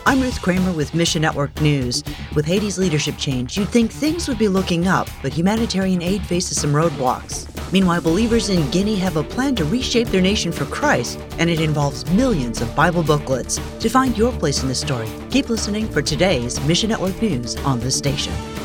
I'm Ruth Kramer with Mission Network News. With Haiti's leadership change, you'd think things would be looking up, but humanitarian aid faces some roadblocks. Meanwhile, believers in Guinea have a plan to reshape their nation for Christ, and it involves millions of Bible booklets. To find your place in this story, keep listening for today's Mission Network News on this station.